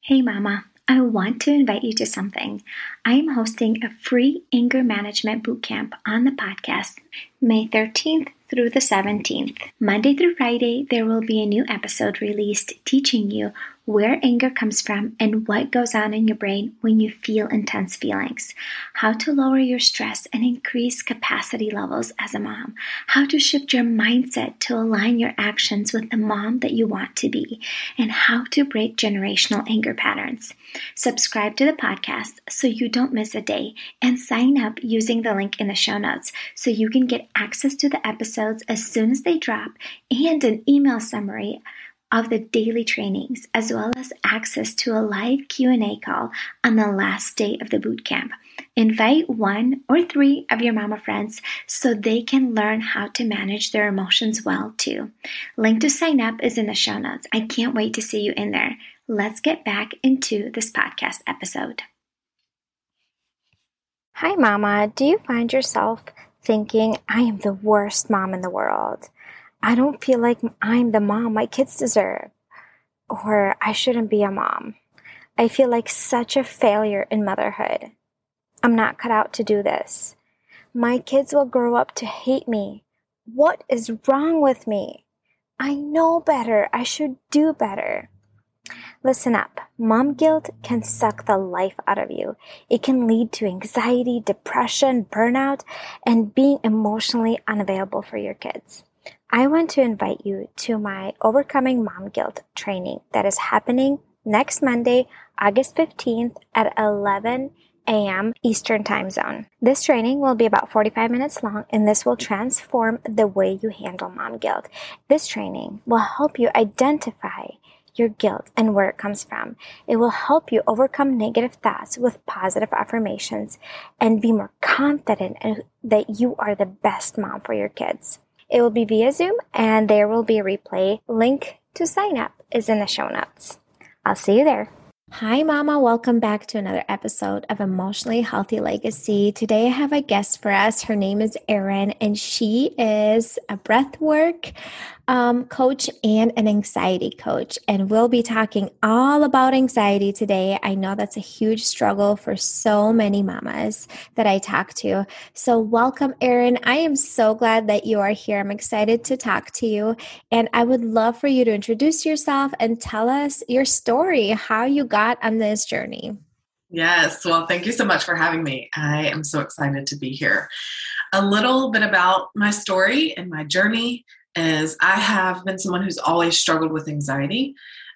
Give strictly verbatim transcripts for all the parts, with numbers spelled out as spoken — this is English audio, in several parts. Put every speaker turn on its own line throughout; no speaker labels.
Hey Mama, I want to invite you to something. I am hosting a free anger management bootcamp on the podcast May thirteenth through the seventeenth. Monday through Friday, there will be a new episode released teaching you where anger comes from and what goes on in your brain when you feel intense feelings, how to lower your stress and increase capacity levels as a mom, how to shift your mindset to align your actions with the mom that you want to be, and how to break generational anger patterns. Subscribe to the podcast so you don't miss a day, and sign up using the link in the show notes so you can get access to the episodes as soon as they drop and an email summary of the daily trainings, as well as access to a live Q and A call on the last day of the bootcamp. Invite one or three of your mama friends so they can learn how to manage their emotions well too. Link to sign up is in the show notes. I can't wait to see you in there. Let's get back into this podcast episode.
Hi, Mama. Do you find yourself thinking, I am the worst mom in the world? I don't feel like I'm the mom my kids deserve, or I shouldn't be a mom. I feel like such a failure in motherhood. I'm not cut out to do this. My kids will grow up to hate me. What is wrong with me? I know better. I should do better. Listen up. Mom guilt can suck the life out of you. It can lead to anxiety, depression, burnout, and being emotionally unavailable for your kids. I want to invite you to my Overcoming Mom Guilt training that is happening next Monday, August fifteenth at eleven a.m. Eastern Time Zone. This training will be about forty-five minutes long, and this will transform the way you handle mom guilt. This training will help you identify your guilt and where it comes from. It will help you overcome negative thoughts with positive affirmations and be more confident in that you are the best mom for your kids. It will be via Zoom, and there will be a replay. Link to sign up is in the show notes. I'll see you there. Hi, Mama. Welcome back to another episode of Emotionally Healthy Legacy. Today, I have a guest for us. Her name is Erin, and she is a breathwork um, coach and an anxiety coach. And we'll be talking all about anxiety today. I know that's a huge struggle for so many mamas that I talk to. So welcome, Erin. I am so glad that you are here. I'm excited to talk to you. And I would love for you to introduce yourself and tell us your story, how you got on this journey.
Yes. Well, thank you so much for having me. I am so excited to be here. A little bit about my story and my journey is I have been someone who's always struggled with anxiety.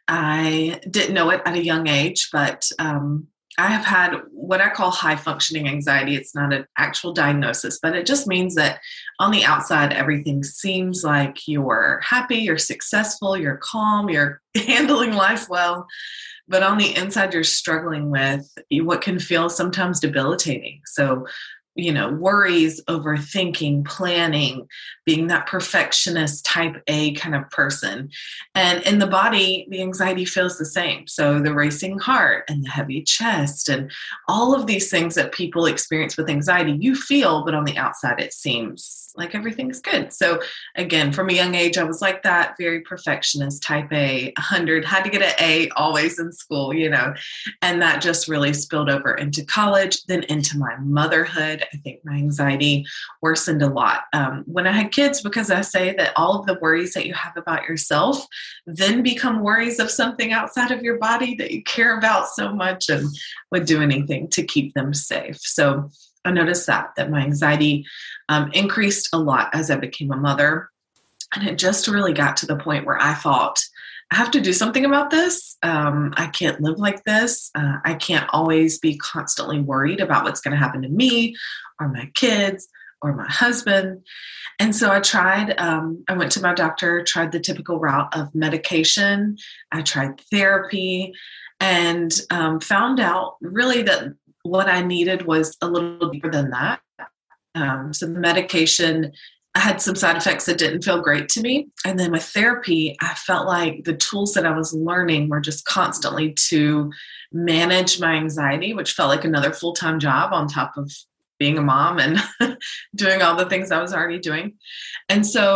I didn't know it at a young age, but um, I have had what I call high functioning anxiety. It's not an actual diagnosis, but it just means that on the outside, everything seems like you're happy, you're successful, you're calm, you're handling life well. But on the inside, you're struggling with what can feel sometimes debilitating. So, you know, worries, overthinking, planning, being that perfectionist type A kind of person. And in the body, the anxiety feels the same. So the racing heart and the heavy chest and all of these things that people experience with anxiety, you feel, but on the outside, it seems like everything's good. So again, from a young age, I was like that, very perfectionist, type A, one hundred, had to get an A always in school, you know, and that just really spilled over into college, then into my motherhood. I think my anxiety worsened a lot um, when I had kids, because I say that all of the worries that you have about yourself then become worries of something outside of your body that you care about so much and would do anything to keep them safe. So I noticed that, that my anxiety um, increased a lot as I became a mother. And it just really got to the point where I thought, I have to do something about this. Um, I can't live like this. Uh, I can't always be constantly worried about what's going to happen to me or my kids or my husband. And so I tried, um, I went to my doctor, tried the typical route of medication. I tried therapy and um, found out really that what I needed was a little deeper than that. Um, so the medication had some side effects that didn't feel great to me. And then with therapy, I felt like the tools that I was learning were just constantly to manage my anxiety, which felt like another full-time job on top of being a mom and doing all the things I was already doing. And so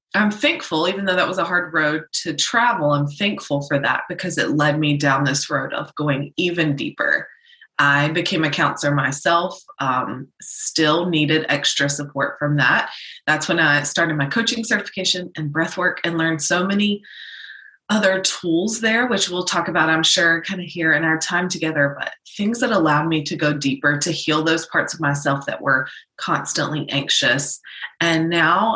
I'm thankful, even though that was a hard road to travel, I'm thankful for that because it led me down this road of going even deeper. I became a counselor myself, um, still needed extra support from that. That's when I started my coaching certification and breath work and learned so many other tools there, which we'll talk about, I'm sure, kind of here in our time together, but things that allowed me to go deeper, to heal those parts of myself that were constantly anxious. And now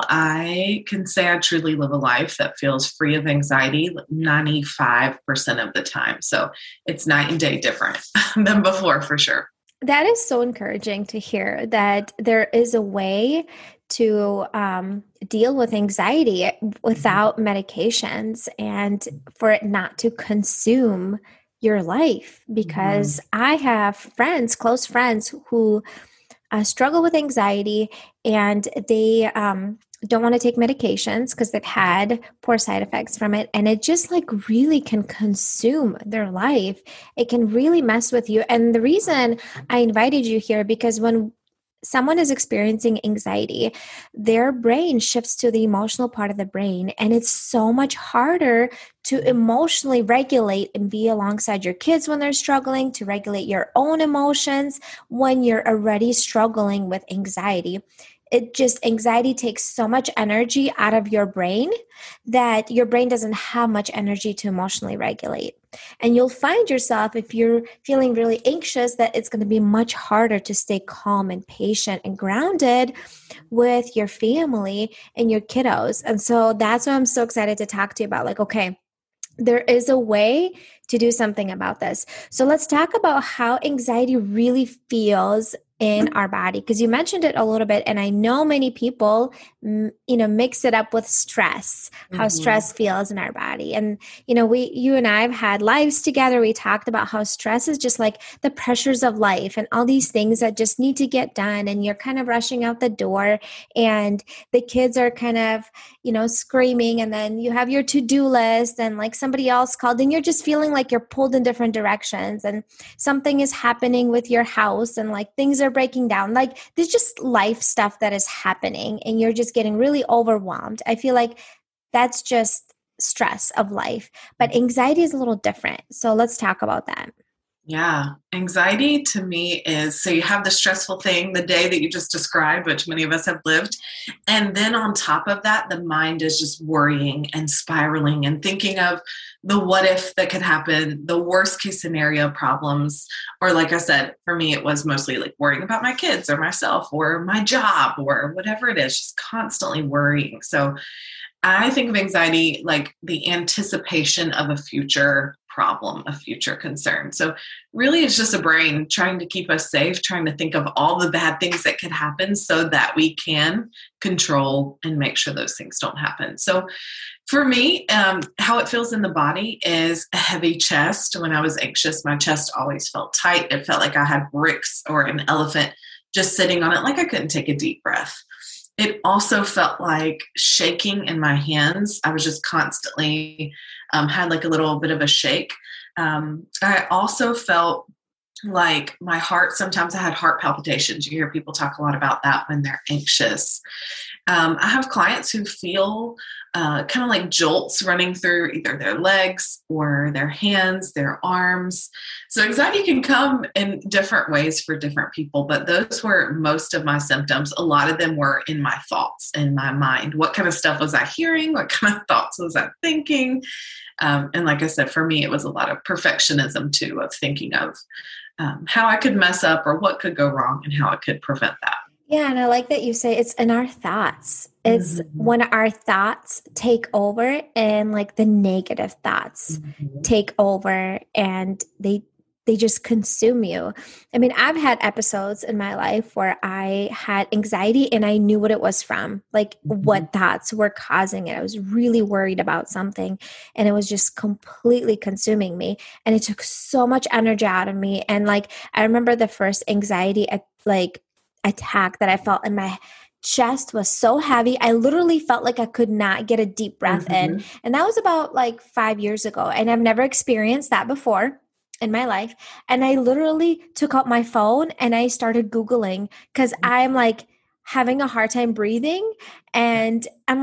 I can say I truly live a life that feels free of anxiety ninety-five percent of the time. So it's night and day different than before, for sure.
That is so encouraging to hear that there is a way to um, deal with anxiety without medications and for it not to consume your life. Because mm-hmm. I have friends, close friends who uh, struggle with anxiety and they um, don't want to take medications because they've had poor side effects from it. And it just like really can consume their life. It can really mess with you. And the reason I invited you here, because when someone is experiencing anxiety, their brain shifts to the emotional part of the brain. And it's so much harder to emotionally regulate and be alongside your kids when they're struggling, to regulate your own emotions when you're already struggling with anxiety. It just, anxiety takes so much energy out of your brain that your brain doesn't have much energy to emotionally regulate. And you'll find yourself, if you're feeling really anxious, that it's going to be much harder to stay calm and patient and grounded with your family and your kiddos. And so that's why I'm so excited to talk to you about, like, okay, there is a way to do something about this. So let's talk about how anxiety really feels in our body, because you mentioned it a little bit, and I know many people, you know, mix it up with stress, how mm-hmm. stress feels in our body. And, you know, we, you and I have had lives together. We talked about how stress is just like the pressures of life and all these things that just need to get done. And you're kind of rushing out the door and the kids are kind of, you know, screaming. And then you have your to-do list and like somebody else called and you're just feeling like you're pulled in different directions and something is happening with your house and like things are breaking down. Like there's just life stuff that is happening and you're just getting really overwhelmed. I feel like that's just stress of life, but anxiety is a little different. So let's talk about that.
Yeah. Anxiety to me is, so you have the stressful thing, the day that you just described, which many of us have lived. And then on top of that, the mind is just worrying and spiraling and thinking of the what if that could happen, the worst case scenario problems. Or like I said, for me, it was mostly like worrying about my kids or myself or my job or whatever it is, just constantly worrying. So I think of anxiety like the anticipation of a future problem, a future concern. So really it's just a brain trying to keep us safe, trying to think of all the bad things that could happen so that we can control and make sure those things don't happen. So for me, um, how it feels in the body is a heavy chest. When I was anxious, my chest always felt tight. It felt like I had bricks or an elephant just sitting on it, like I couldn't take a deep breath. It also felt like shaking in my hands. I was just constantly um, had like a little bit of a shake. Um, I also felt like my heart, sometimes I had heart palpitations. You hear people talk a lot about that when they're anxious. Um, I have clients who feel uh, kind of like jolts running through either their legs or their hands, their arms. So anxiety can come in different ways for different people, but those were most of my symptoms. A lot of them were in my thoughts, in my mind. What kind of stuff was I hearing? What kind of thoughts was I thinking? Um, and like I said, for me, it was a lot of perfectionism too, of thinking of um, how I could mess up or what could go wrong and how I could prevent that.
Yeah. And I like that you say it's in our thoughts. It's mm-hmm. when our thoughts take over and like the negative thoughts mm-hmm. take over and they they just consume you. I mean, I've had episodes in my life where I had anxiety and I knew what it was from, like mm-hmm. what thoughts were causing it. I was really worried about something and it was just completely consuming me. And it took so much energy out of me. And like, I remember the first anxiety like attack that I felt in my chest was so heavy. I literally felt like I could not get a deep breath mm-hmm. in. And that was about like five years ago. And I've never experienced that before in my life. And I literally took out my phone and I started Googling because I'm like having a hard time breathing. And I'm like,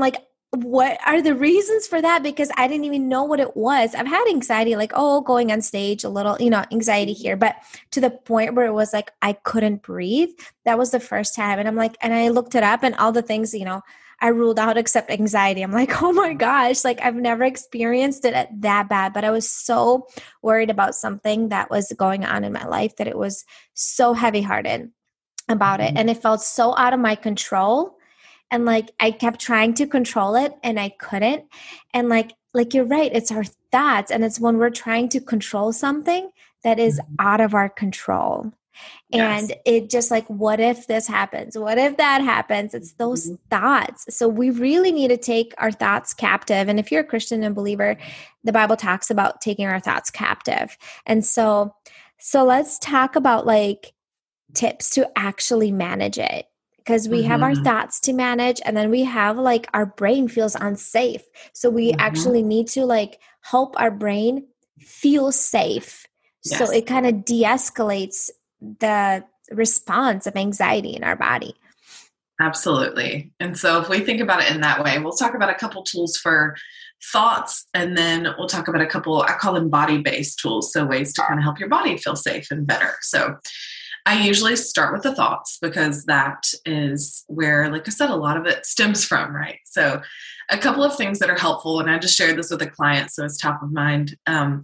what are the reasons for that? Because I didn't even know what it was. I've had anxiety, like, oh, going on stage, a little, you know, anxiety here, but to the point where it was like, I couldn't breathe. That was the first time. And I'm like, and I looked it up and all the things, you know, I ruled out except anxiety. I'm like, oh my gosh, like I've never experienced it that bad, but I was so worried about something that was going on in my life that it was so heavy-hearted about it. And it felt so out of my control. And like, I kept trying to control it and I couldn't. And like, like you're right, it's our thoughts. And it's when we're trying to control something that is mm-hmm. out of our control. Yes. And it just like, what if this happens? What if that happens? It's those mm-hmm. thoughts. So we really need to take our thoughts captive. And if you're a Christian and believer, the Bible talks about taking our thoughts captive. And so, so let's talk about like tips to actually manage it. Because we mm-hmm. have our thoughts to manage, and then we have like our brain feels unsafe. So we mm-hmm. actually need to like help our brain feel safe. Yes. So it kind of de-escalates the response of anxiety in our body.
Absolutely. And so if we think about it in that way, we'll talk about a couple tools for thoughts, and then we'll talk about a couple, I call them body-based tools. So ways to kind of help your body feel safe and better. So I usually start with the thoughts because that is where, like I said, a lot of it stems from, right? So a couple of things that are helpful, and I just shared this with a client, so it's top of mind. Um,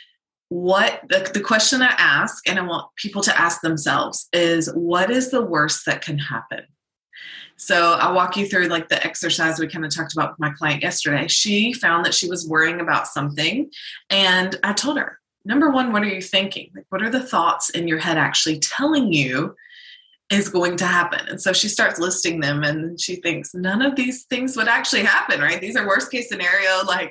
what the, the question I ask, and I want people to ask themselves, is what is the worst that can happen? So I'll walk you through like the exercise we kind of talked about with my client yesterday. She found that she was worrying about something, and I told her, number one, what are you thinking? Like, what are the thoughts in your head actually telling you is going to happen? And so she starts listing them, and she thinks none of these things would actually happen, right? These are worst case scenario. Like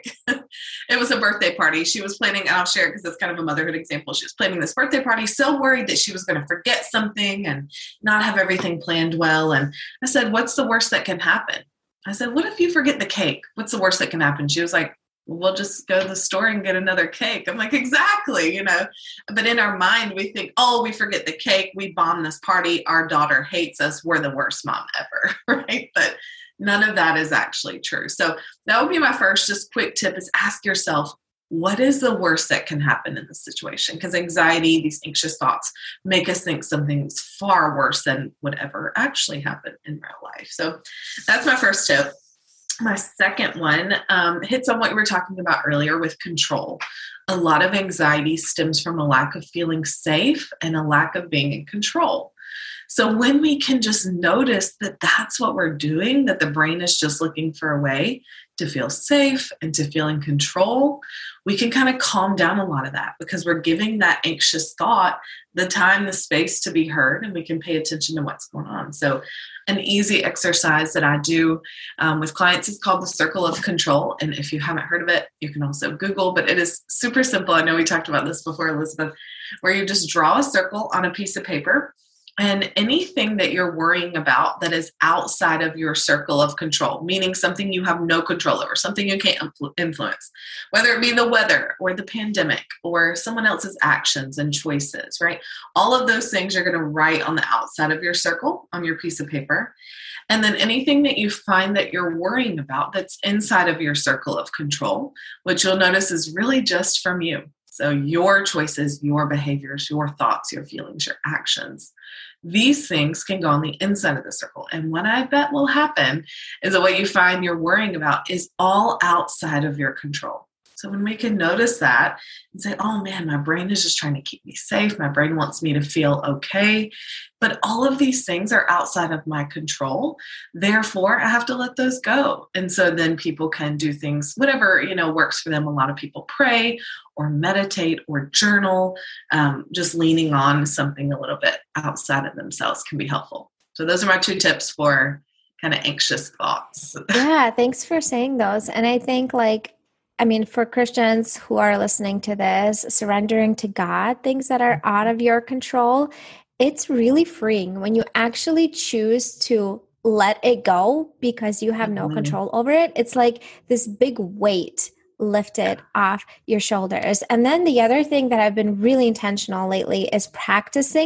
it was a birthday party. She was planning, and I'll share it because it's kind of a motherhood example. She was planning this birthday party, so worried that she was going to forget something and not have everything planned well. And I said, what's the worst that can happen? I said, what if you forget the cake? What's the worst that can happen? She was like, we'll just go to the store and get another cake. I'm like, exactly, you know, but in our mind, we think, oh, we forget the cake. We bomb this party. Our daughter hates us. We're the worst mom ever, right? But none of that is actually true. So that would be my first just quick tip is ask yourself, what is the worst that can happen in this situation? Because anxiety, these anxious thoughts make us think something's far worse than would ever actually happen in real life. So that's my first tip. My second one um, hits on what we were talking about earlier with control. A lot of anxiety stems from a lack of feeling safe and a lack of being in control. So when we can just notice that that's what we're doing, that the brain is just looking for a way to feel safe and to feel in control, we can kind of calm down a lot of that because we're giving that anxious thought the time, the space to be heard, and we can pay attention to what's going on. So an easy exercise that I do um, with clients is called the circle of control. And if you haven't heard of it, you can also Google, but it is super simple. I know we talked about this before, Elizabeth, where you just draw a circle on a piece of paper. And anything that you're worrying about that is outside of your circle of control, meaning something you have no control over, something you can't influence, whether it be the weather or the pandemic or someone else's actions and choices, right? All of those things you're going to write on the outside of your circle on your piece of paper. And then anything that you find that you're worrying about that's inside of your circle of control, which you'll notice is really just from you. So your choices, your behaviors, your thoughts, your feelings, your actions, these things can go on the inside of the circle. And what I bet will happen is that what you find you're worrying about is all outside of your control. So when we can notice that and say, oh man, my brain is just trying to keep me safe. My brain wants me to feel okay. But all of these things are outside of my control. Therefore, I have to let those go. And so then people can do things, whatever, you know, works for them. A lot of people pray or meditate or journal. Um, just leaning on something a little bit outside of themselves can be helpful. So those are my two tips for kind of anxious thoughts.
Yeah, thanks for saying those. And I think like, I mean, for Christians who are listening to this, surrendering to God, things that are out of your control, it's really freeing when you actually choose to let it go because you have no mm-hmm. control over it. It's like this big weight lifted off your shoulders. And then the other thing that I've been really intentional lately is practicing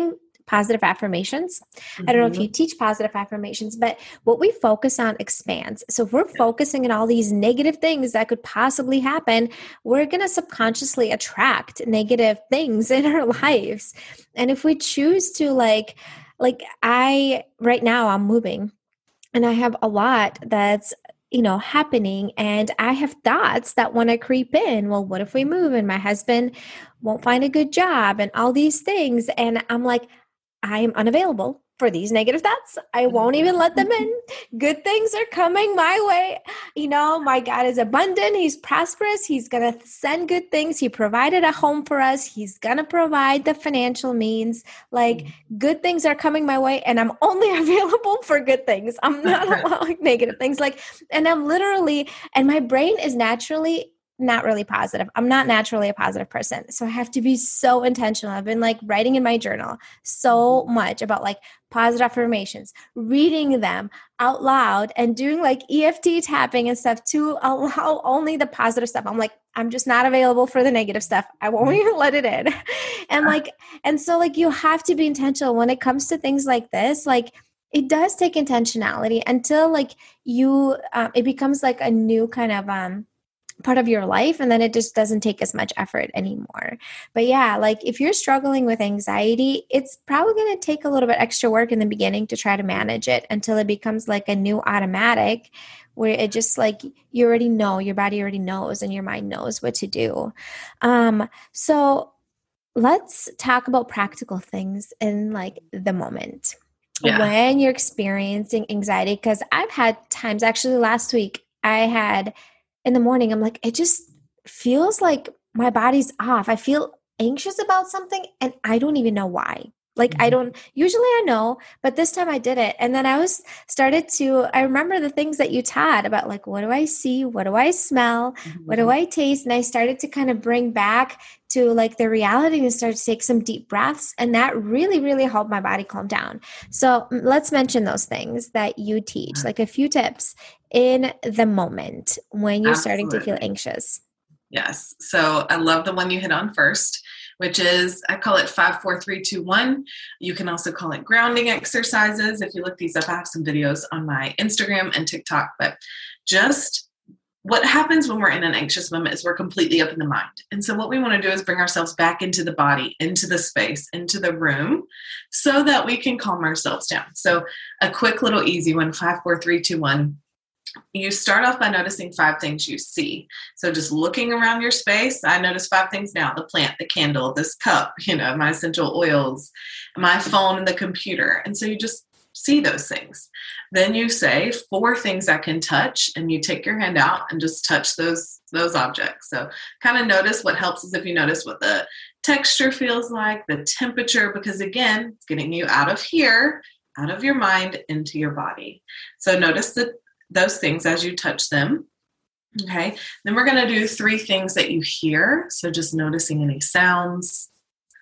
positive affirmations.
Mm-hmm.
I don't know if you teach positive affirmations, but what we focus on expands. So if we're focusing on all these negative things that could possibly happen, we're going to subconsciously attract negative things in our lives. And if we choose to like, like I, right now I'm moving and I have a lot that's, you know, happening. And I have thoughts that want to creep in. Well, what if we move and my husband won't find a good job and all these things? And I'm like, I am unavailable for these negative thoughts. I won't even let them in. Good things are coming my way. You know, my God is abundant. He's prosperous. He's going to send good things. He provided a home for us. He's going to provide the financial means. Like good things are coming my way and I'm only available for good things. I'm not allowing negative things. Like, and I'm literally, and my brain is naturally not really positive. I'm not naturally a positive person. So I have to be so intentional. I've been like writing in my journal so much about like positive affirmations, reading them out loud and doing like E F T tapping and stuff to allow only the positive stuff. I'm like, I'm just not available for the negative stuff. I won't even let it in. And like, and so like you have to be intentional when it comes to things like this. Like it does take intentionality until like you, um, it becomes like a new kind of, um, part of your life. And then it just doesn't take as much effort anymore. But yeah, like if you're struggling with anxiety, it's probably going to take a little bit extra work in the beginning to try to manage it until it becomes like a new automatic where it just like, you already know, your body already knows and your mind knows what to do. Um, so let's talk about practical things in like the moment. Yeah. When you're experiencing anxiety, because I've had times actually last week, I had in the morning, I'm like, it just feels like my body's off. I feel anxious about something and I don't even know why. Like mm-hmm. I don't, usually I know, but this time I did it. And then I was started to, I remember the things that you taught about like, what do I see? What do I smell? Mm-hmm. What do I taste? And I started to kind of bring back to like the reality and start to take some deep breaths. And that really, really helped my body calm down. So let's mention those things that you teach, like a few tips in the moment when you're Absolutely. Starting to feel anxious.
Yes. So I love the one you hit on first, which is, I call it five, four, three, two, one. You can also call it grounding exercises. If you look these up, I have some videos on my Instagram and TikTok, but just what happens when we're in an anxious moment is we're completely up in the mind. And so what we want to do is bring ourselves back into the body, into the space, into the room so that we can calm ourselves down. So a quick little easy one, five, four, three, two, one. You start off by noticing five things you see. So just looking around your space, I notice five things now: the plant, the candle, this cup, you know, my essential oils, my phone, and the computer. And so you just see those things. Then you say four things I can touch, and you take your hand out and just touch those, those objects. So kind of notice what helps is if you notice what the texture feels like, the temperature, because again, it's getting you out of here, out of your mind, into your body. So notice the those things as you touch them. Okay. Then we're going to do three things that you hear. So just noticing any sounds.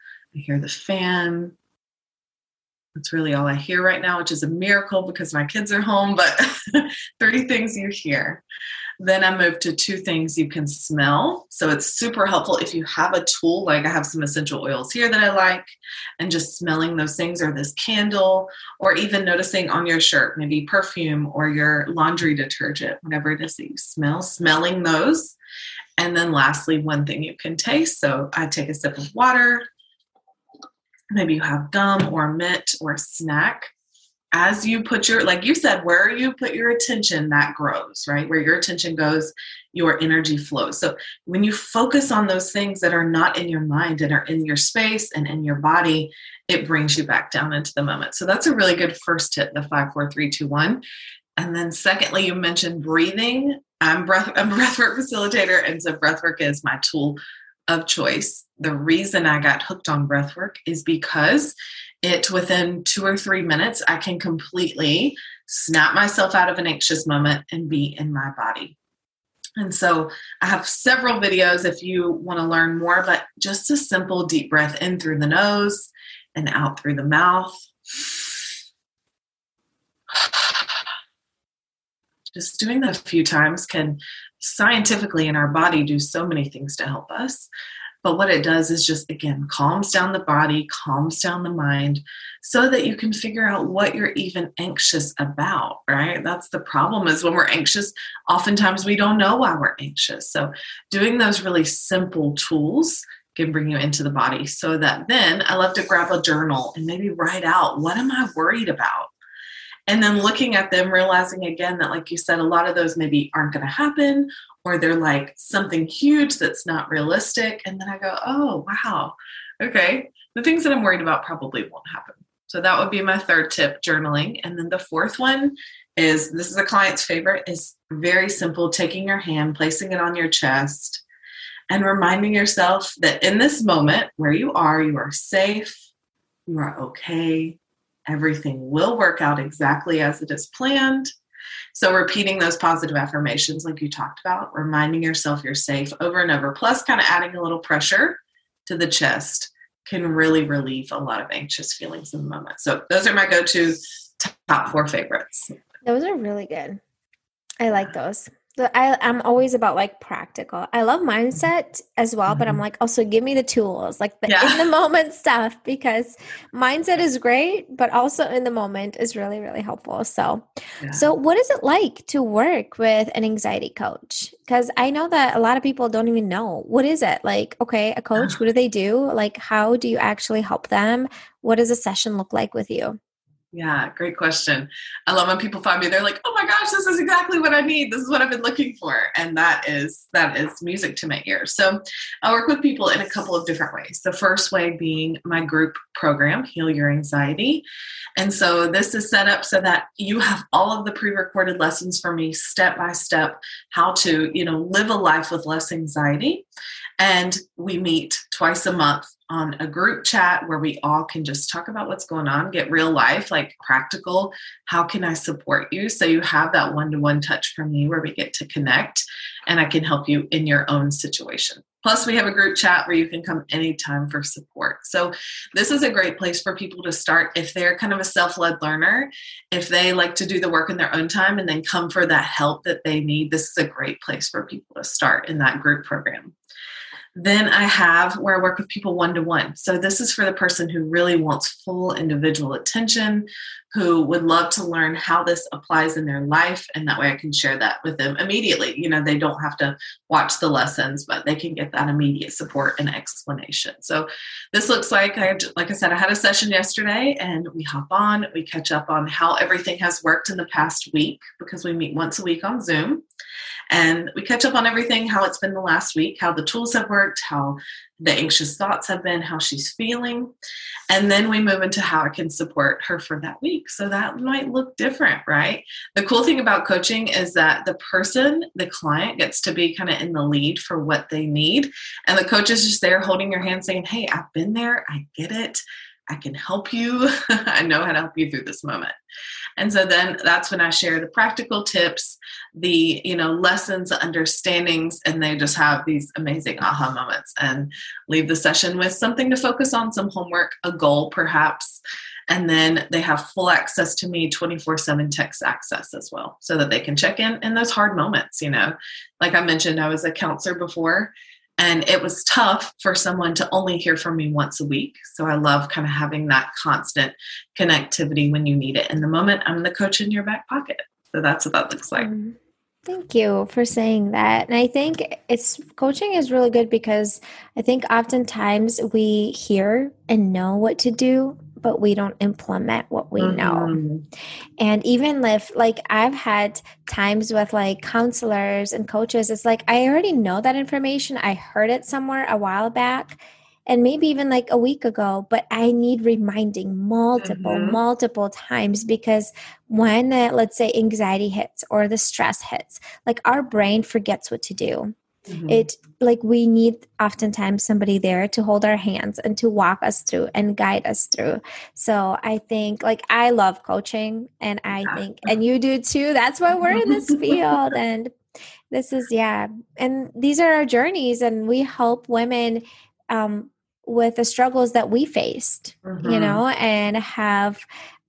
I hear the fan. That's really all I hear right now, which is a miracle because my kids are home, but three things you hear. Then I move to two things you can smell. So it's super helpful if you have a tool, like I have some essential oils here that I like, and just smelling those things, or this candle, or even noticing on your shirt, maybe perfume or your laundry detergent, whatever it is that you smell, smelling those. And then lastly, one thing you can taste. So I take a sip of water. Maybe you have gum or mint or a snack. As you put your, like you said, where you put your attention, that grows, right? Where your attention goes, your energy flows. So when you focus on those things that are not in your mind and are in your space and in your body, it brings you back down into the moment. So that's a really good first tip, the five, four, three, two, one. And then secondly, you mentioned breathing. I'm breath, I'm a breathwork facilitator. And so breathwork is my tool of choice. The reason I got hooked on breathwork is because it, within two or three minutes, I can completely snap myself out of an anxious moment and be in my body. And so I have several videos if you want to learn more, but just a simple deep breath in through the nose and out through the mouth. Just doing that a few times can scientifically in our body do so many things to help us. But what it does is just, again, calms down the body, calms down the mind so that you can figure out what you're even anxious about, right? That's the problem, is when we're anxious, oftentimes we don't know why we're anxious. So doing those really simple tools can bring you into the body, so that then I love to grab a journal and maybe write out, what am I worried about? And then looking at them, realizing again that, like you said, a lot of those maybe aren't going to happen, or they're like something huge that's not realistic. And then I go, oh, wow. Okay. The things that I'm worried about probably won't happen. So that would be my third tip, journaling. And then the fourth one is, this is a client's favorite, is very simple, taking your hand, placing it on your chest, and reminding yourself that in this moment where you are, you are safe, you are okay. Everything will work out exactly as it is planned. So repeating those positive affirmations like you talked about, reminding yourself you're safe over and over, plus kind of adding a little pressure to the chest, can really relieve a lot of anxious feelings in the moment. So those are my go-to top four favorites.
Those are really good. I like those. So I, I'm always about like practical. I love mindset as well, mm-hmm. but I'm like, also give me the tools, like the yeah. in the moment stuff, because mindset is great, but also in the moment is really, really helpful. So, yeah. so what is it like to work with an anxiety coach? Because I know that a lot of people don't even know. What is it? Like, okay, a coach, what do they do? Like, how do you actually help them? What does a session look like with you?
Yeah, great question. I love when people find me, they're like, oh my gosh, this is exactly what I need. This is what I've been looking for. And that is, that is music to my ears. So I work with people in a couple of different ways. The first way being my group program, Heal Your Anxiety. And so this is set up so that you have all of the pre-recorded lessons from me, step by step, how to, you know, live a life with less anxiety. And we meet twice a month on a group chat where we all can just talk about what's going on, get real life, like practical. How can I support you? So you have that one-to-one touch from me where we get to connect and I can help you in your own situation. Plus, we have a group chat where you can come anytime for support. So this is a great place for people to start if they're kind of a self-led learner. If they like to do the work in their own time and then come for that help that they need, this is a great place for people to start in that group program. Then I have where I work with people one-to-one. So this is for the person who really wants full individual attention, who would love to learn how this applies in their life. And that way I can share that with them immediately. You know, they don't have to watch the lessons, but they can get that immediate support and explanation. So this looks like, I, like I said, I had a session yesterday and we hop on, we catch up on how everything has worked in the past week, because we meet once a week on Zoom. And we catch up on everything, how it's been the last week, how the tools have worked, how the anxious thoughts have been, how she's feeling. And then we move into how I can support her for that week. So that might look different, right? The cool thing about coaching is that the person, the client, gets to be kind of in the lead for what they need. And the coach is just there holding your hand saying, hey, I've been there. I get it. I can help you. I know how to help you through this moment. And so then that's when I share the practical tips, the, you know, lessons, understandings, and they just have these amazing aha moments and leave the session with something to focus on, some homework, a goal perhaps. And then they have full access to me, twenty-four seven text access as well, so that they can check in in those hard moments. You know, like I mentioned, I was a counselor before. And it was tough for someone to only hear from me once a week. So I love kind of having that constant connectivity when you need it. In the moment, I'm the coach in your back pocket. So that's what that looks like.
Thank you for saying that. And I think it's coaching is really good because I think oftentimes we hear and know what to do, but we don't implement what we know. Mm-hmm. And even if like I've had times with like counselors and coaches, it's like, I already know that information. I heard it somewhere a while back and maybe even like a week ago, but I need reminding multiple, mm-hmm. multiple times because when uh, let's say anxiety hits or the stress hits, like our brain forgets what to do. Mm-hmm. It like we need oftentimes somebody there to hold our hands and to walk us through and guide us through. So I think like I love coaching and I yeah. think, and you do too. That's why we're in this field. And this is, yeah. And these are our journeys and we help women um, with the struggles that we faced, mm-hmm. you know, and have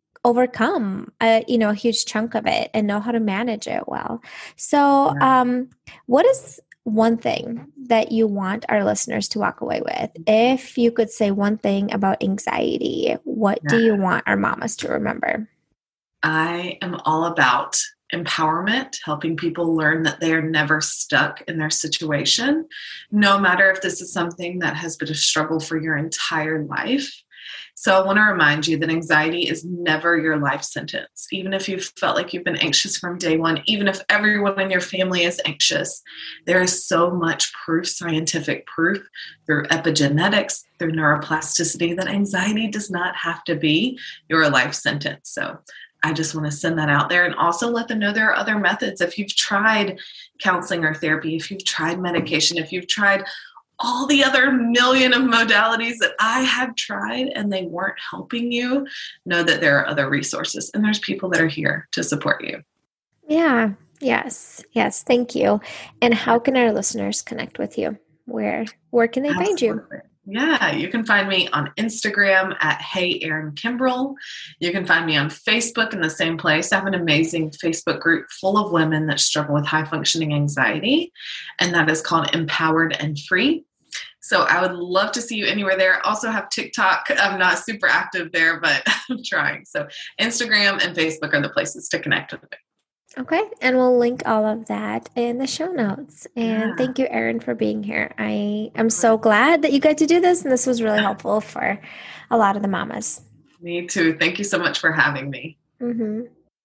overcome a, you know, a huge chunk of it and know how to manage it well. So um, what is one thing that you want our listeners to walk away with? If you could say one thing about anxiety, what do you want our mamas to remember?
I am all about empowerment, helping people learn that they are never stuck in their situation, no matter if this is something that has been a struggle for your entire life. So I want to remind you that anxiety is never your life sentence. Even if you've felt like you've been anxious from day one, even if everyone in your family is anxious, there is so much proof, scientific proof through epigenetics, through neuroplasticity, that anxiety does not have to be your life sentence. So I just want to send that out there, and also let them know there are other methods. If you've tried counseling or therapy, if you've tried medication, if you've tried all the other million of modalities that I have tried and they weren't helping you, know that there are other resources, and there's people that are here to support you.
Yeah. Yes. Yes. Thank you. And how can our listeners connect with you? Where, where can they
Absolutely.
find you?
Yeah, you can find me on Instagram at Hey Erin Kimbrell. You can find me on Facebook in the same place. I have an amazing Facebook group full of women that struggle with high functioning anxiety, and that is called Empowered and Free. So I would love to see you anywhere there. I also have TikTok. I'm not super active there, but I'm trying. So Instagram and Facebook are the places to connect with me.
Okay. And we'll link all of that in the show notes. And
Yeah.
thank you, Erin, for being here. I am so glad that you got to do this. And this was really helpful for a lot of the mamas.
Me too. Thank you so much for having me.
Mm-hmm.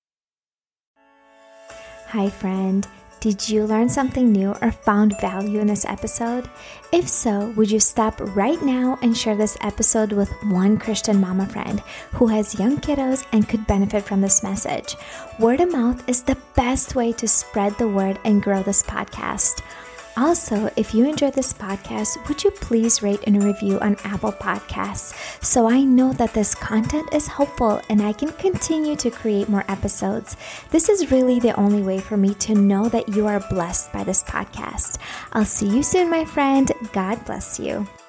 Hi, friend. Did you learn something new or found value in this episode? If so, would you stop right now and share this episode with one Christian mama friend who has young kiddos and could benefit from this message? Word of mouth is the best way to spread the word and grow this podcast. Also, if you enjoyed this podcast, would you please rate and review on Apple Podcasts so I know that this content is helpful and I can continue to create more episodes. This is really the only way for me to know that you are blessed by this podcast. I'll see you soon, my friend. God bless you.